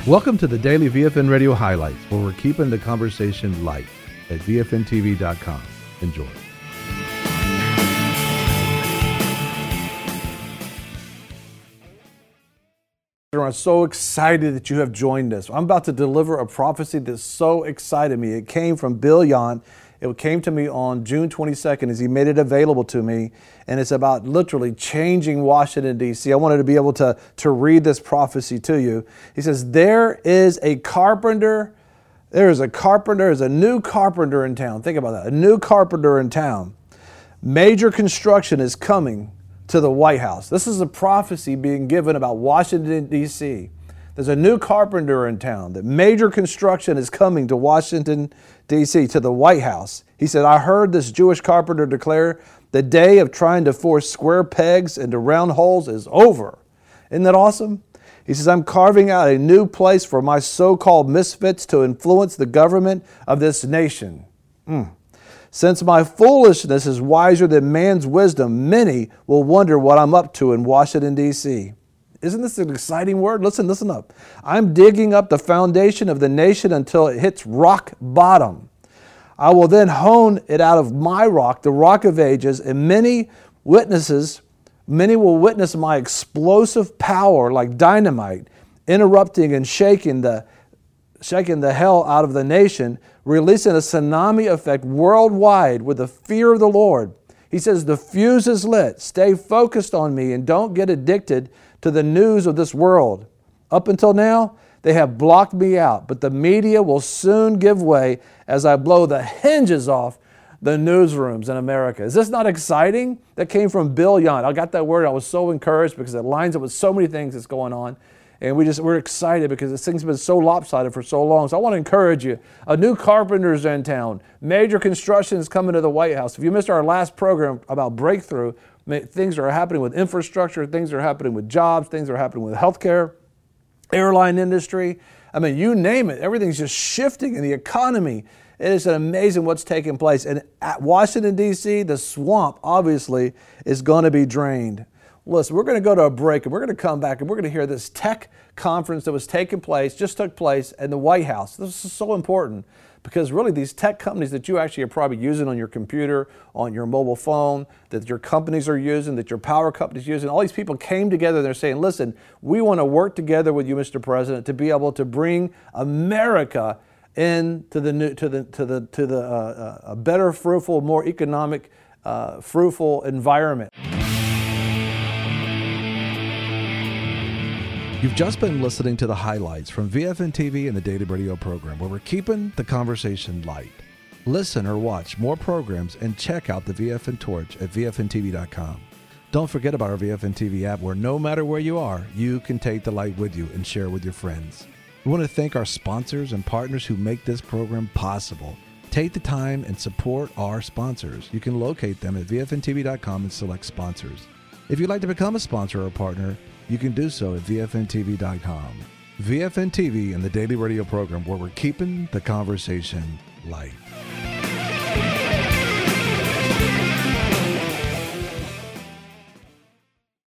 Welcome to the Daily VFN Radio Highlights, where we're keeping the conversation light at VFNTV.com. Enjoy. I'm so excited that you have joined us. I'm about to deliver a prophecy that so excited me. It came from Bill Yon. It came to me on June 22nd as he made it available to me. And it's about literally changing Washington, D.C. I wanted to be able to read this prophecy to you. He says, there's a new carpenter in town. Think about that. A new carpenter in town. Major construction is coming to the White House. This is a prophecy being given about Washington, D.C. There's a new carpenter in town. That major construction is coming to Washington, D.C., to the White House. He said, I heard this Jewish carpenter declare the day of trying to force square pegs into round holes is over. Isn't that awesome? He says, I'm carving out a new place for my so-called misfits to influence the government of this nation. Since my foolishness is wiser than man's wisdom, many will wonder what I'm up to in Washington, D.C. Isn't this an exciting word? Listen up. I'm digging up the foundation of the nation until it hits rock bottom. I will then hone it out of my rock, the rock of ages, and many will witness my explosive power like dynamite, interrupting and shaking the hell out of the nation, releasing a tsunami effect worldwide with the fear of the Lord. He says, the fuse is lit. Stay focused on me and don't get addicted to the news of this world. Up until now, they have blocked me out, but the media will soon give way as I blow the hinges off the newsrooms in America. Is this not exciting? That came from Bill Yon. I got that word. I was so encouraged because it lines up with so many things that's going on. And we're excited because this thing's been so lopsided for so long. So I want to encourage you. A new carpenter's in town. Major construction is coming to the White House. If you missed our last program about breakthrough, things are happening with infrastructure, things are happening with jobs, things are happening with healthcare, airline industry. I mean, you name it. Everything's just shifting in the economy. It is amazing what's taking place. And at Washington, D.C., the swamp, obviously, is going to be drained. Listen, we're going to go to a break and we're going to come back and we're going to hear this tech conference that just took place in the White House. This is so important because really these tech companies that you actually are probably using on your computer, on your mobile phone, that your companies are using, that your power companies are using, all these people came together and they're saying, listen, we want to work together with you, Mr. President, to be able to bring America into a better, fruitful, more economic, fruitful environment. You've just been listening to the highlights from VFN TV and the Daily Radio program, where we're keeping the conversation light. Listen or watch more programs and check out the VFN Torch at VFNTV.com. Don't forget about our VFN TV app, where no matter where you are, you can take the light with you and share with your friends. We want to thank our sponsors and partners who make this program possible. Take the time and support our sponsors. You can locate them at VFNTV.com and select sponsors. If you'd like to become a sponsor or a partner, you can do so at VFNTV.com. VFN TV and the Daily Radio program, where we're keeping the conversation light.